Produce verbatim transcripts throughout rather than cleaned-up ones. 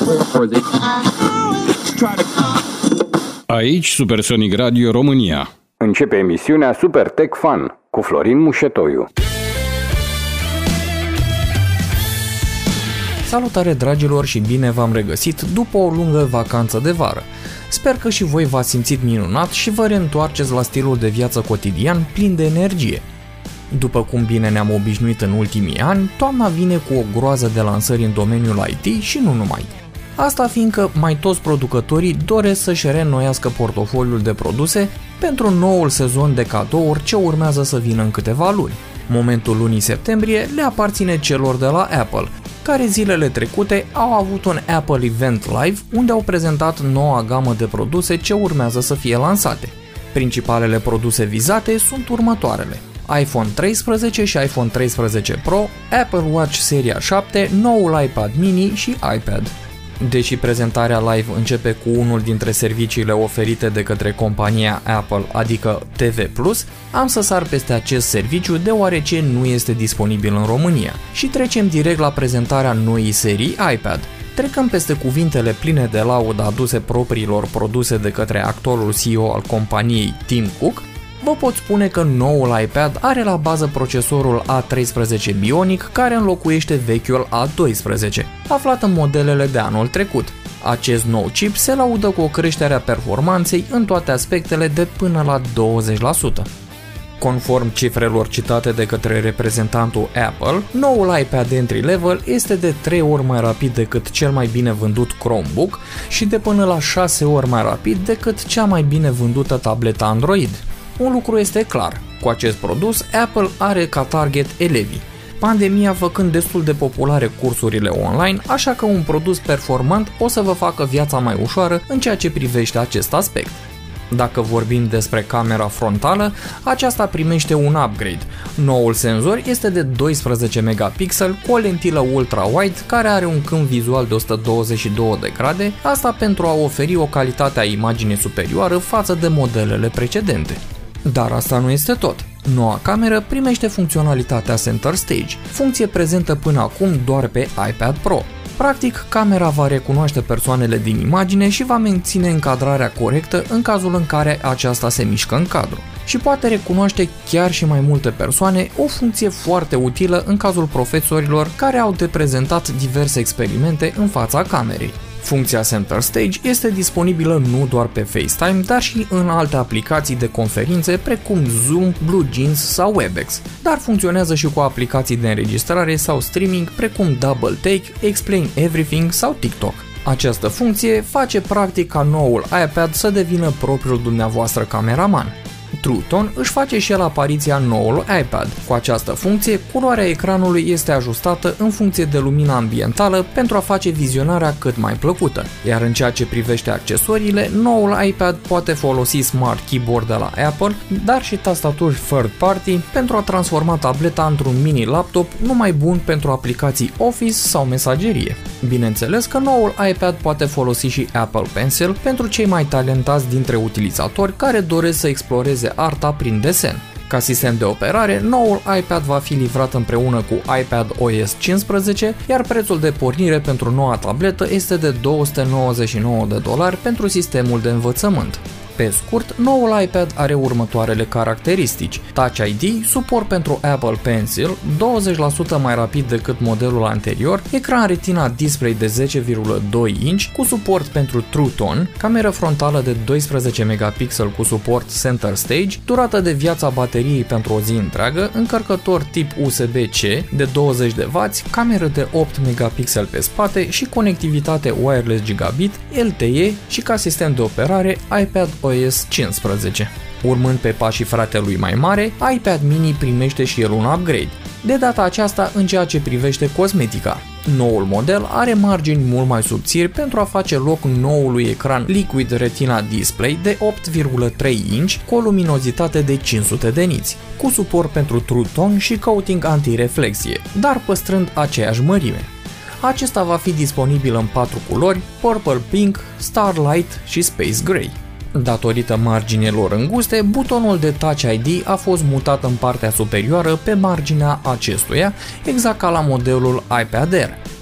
Aici Supersonic Radio România. Începe emisiunea Super Tech Fun cu Florin Mușetoiu. Salutare dragilor și bine v-am regăsit după o lungă vacanță de vară. Sper că și voi v-ați simțit minunat și vă reîntoarceți la stilul de viață cotidian plin de energie. După cum bine ne-am obișnuit în ultimii ani, toamna vine cu o groază de lansări în domeniul I T și nu numai. Asta fiindcă mai toți producătorii doresc să-și reînnoiască portofoliul de produse pentru noul sezon de cadouri ce urmează să vină în câteva luni. Momentul lunii septembrie le aparține celor de la Apple, care zilele trecute au avut un Apple Event Live unde au prezentat noua gamă de produse ce urmează să fie lansate. Principalele produse vizate sunt următoarele: iPhone treisprezece și iPhone treisprezece Pro, Apple Watch seria șapte, noul iPad mini și iPad. Deși prezentarea live începe cu unul dintre serviciile oferite de către compania Apple, adică T V plus, am să sar peste acest serviciu deoarece nu este disponibil în România și trecem direct la prezentarea noii serii iPad. Trecând peste cuvintele pline de laudă aduse propriilor produse de către actualul C E O al companiei Tim Cook, vă pot spune că noul iPad are la bază procesorul A treisprezece Bionic care înlocuiește vechiul A doisprezece, aflat în modelele de anul trecut. Acest nou chip se laudă cu o creștere a performanței în toate aspectele de până la douăzeci la sută. Conform cifrelor citate de către reprezentantul Apple, noul iPad entry-level este de trei ori mai rapid decât cel mai bine vândut Chromebook și de până la șase ori mai rapid decât cea mai bine vândută tabletă Android. Un lucru este clar, cu acest produs Apple are ca target elevii, pandemia făcând destul de populare cursurile online, așa că un produs performant o să vă facă viața mai ușoară în ceea ce privește acest aspect. Dacă vorbim despre camera frontală, aceasta primește un upgrade. Noul senzor este de doisprezece megapixeli cu o lentilă ultra-wide care are un câmp vizual de o sută douăzeci și două de grade, asta pentru a oferi o calitate a imaginii superioară față de modelele precedente. Dar asta nu este tot. Noua cameră primește funcționalitatea Center Stage, funcție prezentă până acum doar pe iPad Pro. Practic, camera va recunoaște persoanele din imagine și va menține încadrarea corectă în cazul în care aceasta se mișcă în cadru. Și poate recunoaște chiar și mai multe persoane, o funcție foarte utilă în cazul profesorilor care au de prezentat diverse experimente în fața camerei. Funcția Center Stage este disponibilă nu doar pe FaceTime, dar și în alte aplicații de conferințe precum Zoom, BlueJeans sau WebEx, dar funcționează și cu aplicații de înregistrare sau streaming precum Double Take, Explain Everything sau TikTok. Această funcție face practic ca noul iPad să devină propriul dumneavoastră cameraman. True Tone își face și el apariția în noul iPad. Cu această funcție, culoarea ecranului este ajustată în funcție de lumina ambientală pentru a face vizionarea cât mai plăcută. Iar în ceea ce privește accesoriile, noul iPad poate folosi Smart Keyboard de la Apple, dar și tastaturi third party pentru a transforma tableta într-un mini laptop numai bun pentru aplicații Office sau mesagerie. Bineînțeles că noul iPad poate folosi și Apple Pencil pentru cei mai talentați dintre utilizatori care doresc să exploreze arta prin desen. Ca sistem de operare, noul iPad va fi livrat împreună cu iPad O S cincisprezece, iar prețul de pornire pentru noua tabletă este de două sute nouăzeci și nouă de dolari pentru sistemul de învățământ. Pe scurt, noul iPad are următoarele caracteristici: Touch I D, suport pentru Apple Pencil, douăzeci la sută mai rapid decât modelul anterior, ecran Retina Display de zece virgulă doi inch cu suport pentru True Tone, cameră frontală de doisprezece megapixeli cu suport Center Stage, durată de viață a bateriei pentru o zi întreagă, încărcător tip U S B C de douăzeci de wați, cameră de opt megapixeli pe spate și conectivitate wireless gigabit, L T E și ca sistem de operare iPad O S cincisprezece. Urmând pe pașii fratelui mai mare, iPad mini primește și el un upgrade, de data aceasta în ceea ce privește cosmetica. Noul model are margini mult mai subțiri pentru a face loc noului ecran Liquid Retina Display de opt virgulă trei inch cu o luminozitate de cinci sute de niți, cu suport pentru True Tone și coating antireflexie, dar păstrând aceeași mărime. Acesta va fi disponibil în patru culori: Purple Pink, Starlight și Space Gray. Datorită marginilor înguste, butonul de Touch I D a fost mutat în partea superioară pe marginea acestuia, exact ca la modelul iPad Air.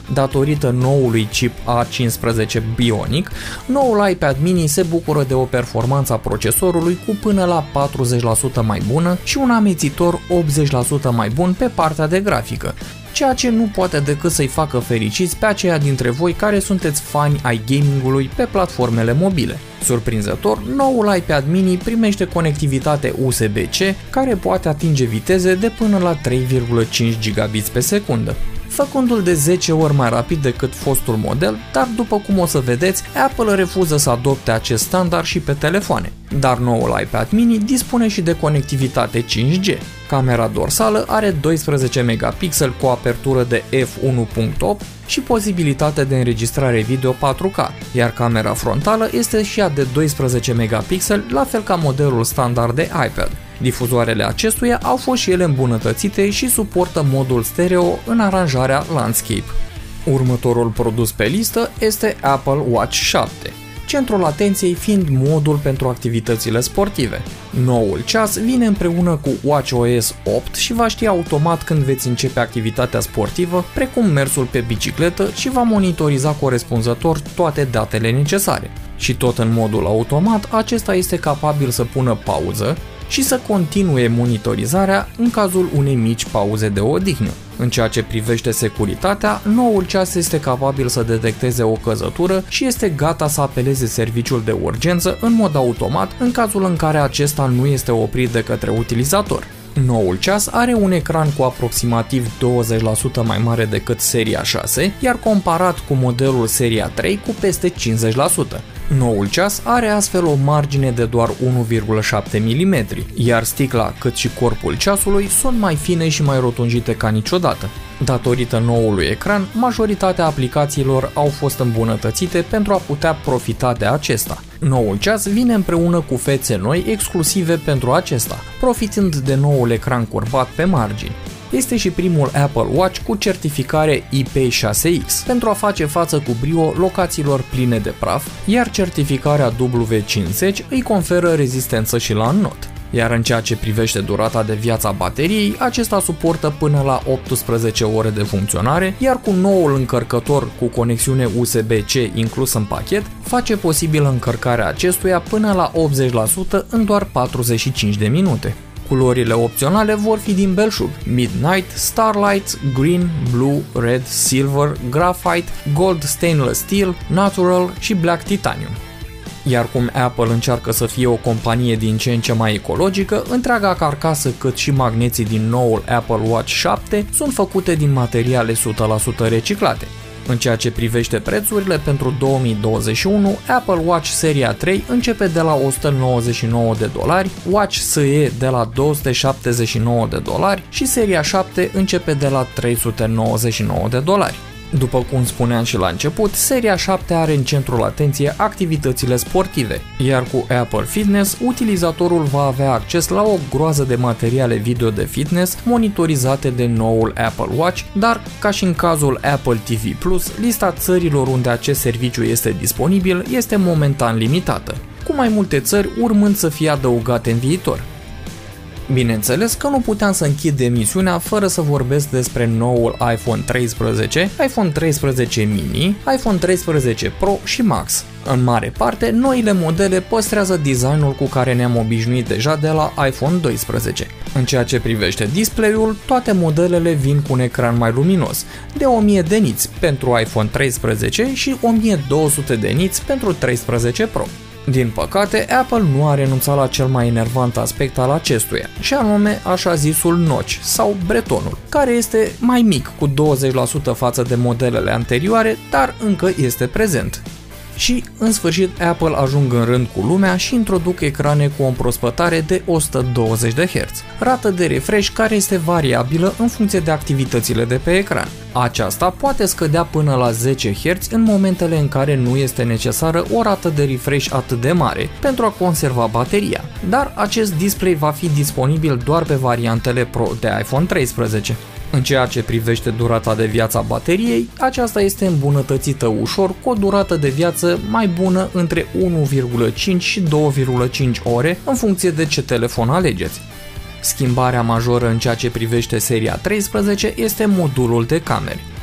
Datorită noului chip A cincisprezece Bionic, noul iPad mini se bucură de o performanță a procesorului cu până la patruzeci la sută mai bună și un amețitor optzeci la sută mai bun pe partea de grafică, ceea ce nu poate decât să-i facă fericiți pe aceia dintre voi care sunteți fani ai gamingului pe platformele mobile. Surprinzător, noul iPad mini primește conectivitate U S B C care poate atinge viteze de până la trei virgulă cinci gigabits pe secundă, făcându-l de zece ori mai rapid decât fostul model, dar după cum o să vedeți, Apple refuză să adopte acest standard și pe telefoane. Dar noul iPad mini dispune și de conectivitate cinci G. Camera dorsală are doisprezece megapixeli cu apertură de f unu punct opt și posibilitate de înregistrare video patru K, iar camera frontală este și ea de doisprezece megapixeli, la fel ca modelul standard de iPad. Difuzoarele acestuia au fost și ele îmbunătățite și suportă modul stereo în aranjarea landscape. Următorul produs pe listă este Apple Watch șapte, centrul atenției fiind modul pentru activitățile sportive. Noul ceas vine împreună cu WatchOS opt și va ști automat când veți începe activitatea sportivă, precum mersul pe bicicletă, și va monitoriza corespunzător toate datele necesare. Și tot în modul automat, acesta este capabil să pună pauză și să continue monitorizarea în cazul unei mici pauze de odihnă. În ceea ce privește securitatea, noul ceas este capabil să detecteze o căzătură și este gata să apeleze serviciul de urgență în mod automat în cazul în care acesta nu este oprit de către utilizator. Noul ceas are un ecran cu aproximativ douăzeci la sută mai mare decât seria șase, iar comparat cu modelul seria trei cu peste cincizeci la sută. Noul ceas are astfel o margine de doar unu virgulă șapte milimetri, iar sticla cât și corpul ceasului sunt mai fine și mai rotunjite ca niciodată. Datorită noului ecran, majoritatea aplicațiilor au fost îmbunătățite pentru a putea profita de acesta. Noul ceas vine împreună cu fețe noi exclusive pentru acesta, profitând de noul ecran curbat pe margini. Este și primul Apple Watch cu certificare I P șase X pentru a face față cu brio locațiilor pline de praf, iar certificarea W cincizeci îi conferă rezistență și la înnot. Iar în ceea ce privește durata de viață a bateriei, acesta suportă până la optsprezece ore de funcționare, iar cu noul încărcător cu conexiune U S B C inclus în pachet, face posibilă încărcarea acestuia până la optzeci la sută în doar patruzeci și cinci de minute. Culorile opționale vor fi din belșug: Midnight, Starlight, Green, Blue, Red, Silver, Graphite, Gold Stainless Steel, Natural și Black Titanium. Iar cum Apple încearcă să fie o companie din ce în ce mai ecologică, întreaga carcasă cât și magneții din noul Apple Watch șapte sunt făcute din materiale o sută la sută reciclate. În ceea ce privește prețurile pentru două mii douăzeci și unu, Apple Watch seria trei începe de la o sută nouăzeci și nouă de dolari, Watch S E de la două sute șaptezeci și nouă de dolari și seria șapte începe de la trei sute nouăzeci și nouă de dolari. După cum spuneam și la început, seria șapte are în centrul atenției activitățile sportive, iar cu Apple Fitness, utilizatorul va avea acces la o groază de materiale video de fitness monitorizate de noul Apple Watch, dar, ca și în cazul Apple T V plus, lista țărilor unde acest serviciu este disponibil este momentan limitată, cu mai multe țări urmând să fie adăugate în viitor. Bineînțeles că nu puteam să închid emisiunea fără să vorbesc despre noul iPhone treisprezece, iPhone treisprezece mini, iPhone treisprezece Pro și Max. În mare parte, noile modele păstrează designul cu care ne-am obișnuit deja de la iPhone doisprezece. În ceea ce privește display-ul, toate modelele vin cu un ecran mai luminos, de o mie de niți pentru iPhone treisprezece și o mie două sute de niți pentru treisprezece Pro. Din păcate, Apple nu a renunțat la cel mai enervant aspect al acestuia, și anume așa zisul notch sau bretonul, care este mai mic cu douăzeci la sută față de modelele anterioare, dar încă este prezent. Și, în sfârșit, Apple ajung în rând cu lumea și introduc ecrane cu o împrospătare de o sută douăzeci de herți, rată de refresh care este variabilă în funcție de activitățile de pe ecran. Aceasta poate scădea până la zece herți în momentele în care nu este necesară o rată de refresh atât de mare pentru a conserva bateria, dar acest display va fi disponibil doar pe variantele Pro de iPhone treisprezece. În ceea ce privește durata de viață a bateriei, aceasta este îmbunătățită ușor cu o durată de viață mai bună între unu virgulă cinci și două virgulă cinci ore în funcție de ce telefon alegeți. Schimbarea majoră în ceea ce privește seria treisprezece este modulul de camere.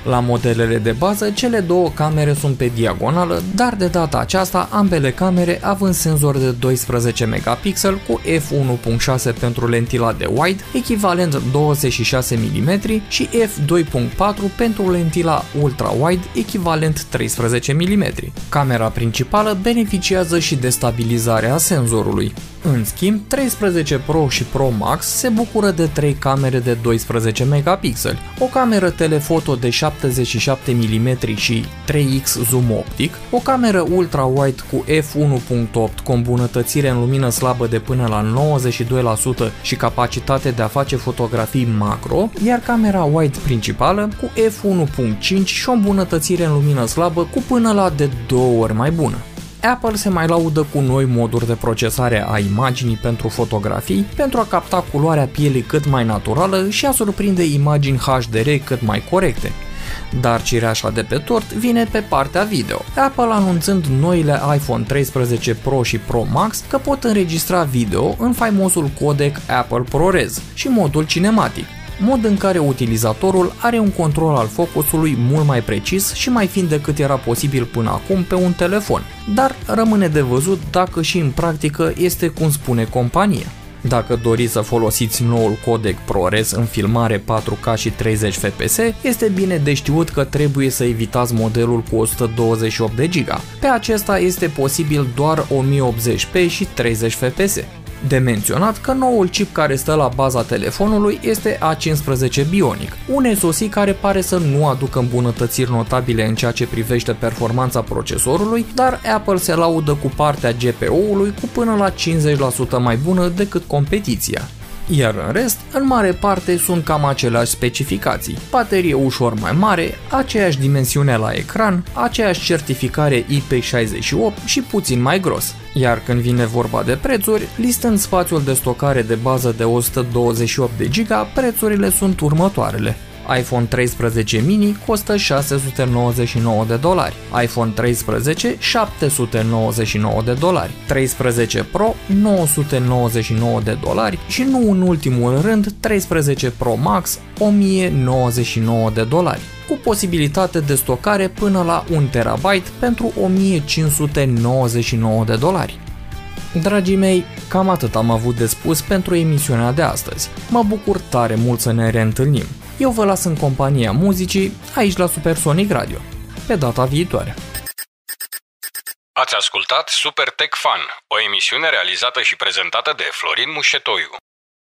La modelele de bază, cele două camere sunt pe diagonală, dar de data aceasta ambele camere având senzor de doisprezece megapixeli cu f unu punct șase pentru lentila de wide, echivalent douăzeci și șase milimetri, și f doi punct patru pentru lentila ultra-wide, echivalent treisprezece milimetri. Camera principală beneficiază și de stabilizarea senzorului. În schimb, treisprezece Pro și Pro Max se bucură de trei camere de doisprezece megapixeli, o cameră telefoto de șaptezeci și șapte milimetri și trei x zoom optic, o cameră ultra-wide cu f unu punct opt cu îmbunătățire în lumină slabă de până la nouăzeci și doi la sută și capacitate de a face fotografii macro, iar camera wide principală cu f unu punct cinci și o îmbunătățire în lumină slabă cu până la de două ori mai bună. Apple se mai laudă cu noi moduri de procesare a imaginii pentru fotografii, pentru a capta culoarea pielii cât mai naturală și a surprinde imagini H D R cât mai corecte. Dar cireașa de pe tort vine pe partea video, Apple anunțând noile iPhone treisprezece Pro și Pro Max că pot înregistra video în faimosul codec Apple ProRes și modul cinematic, mod în care utilizatorul are un control al focusului mult mai precis și mai fin decât era posibil până acum pe un telefon, dar rămâne de văzut dacă și în practică este cum spune compania. Dacă doriți să folosiți noul codec ProRes în filmare patru K și treizeci F P S, este bine de știut că trebuie să evitați modelul cu o sută douăzeci și opt de giga. Pe acesta este posibil doar o mie optzeci p și treizeci F P S. De menționat că noul chip care stă la baza telefonului este A cincisprezece Bionic, un S O C care pare să nu aducă îmbunătățiri notabile în ceea ce privește performanța procesorului, dar Apple se laudă cu partea G P U-ului cu până la cincizeci la sută mai bună decât competiția. Iar în rest, în mare parte sunt cam aceleași specificații, baterie ușor mai mare, aceeași dimensiune la ecran, aceeași certificare I P șaizeci și opt și puțin mai gros. Iar când vine vorba de prețuri, listând spațiul de stocare de bază de o sută douăzeci și opt de giga, prețurile sunt următoarele. iPhone treisprezece mini costă șase sute nouăzeci și nouă de dolari, iPhone treisprezece șapte sute nouăzeci și nouă de dolari, treisprezece Pro nouă sute nouăzeci și nouă de dolari și nu în ultimul rând treisprezece Pro Max o mie nouăzeci și nouă de dolari, cu posibilitate de stocare până la un terabyte pentru o mie cinci sute nouăzeci și nouă de dolari. Dragii mei, cam atât am avut de spus pentru emisiunea de astăzi. Mă bucur tare mult să ne reîntâlnim. Eu vă las în compania muzicii aici la Supersonic Radio. Pe data viitoare. Ați ascultat Super Tech Fun, o emisiune realizată și prezentată de Florin Mușetoiu.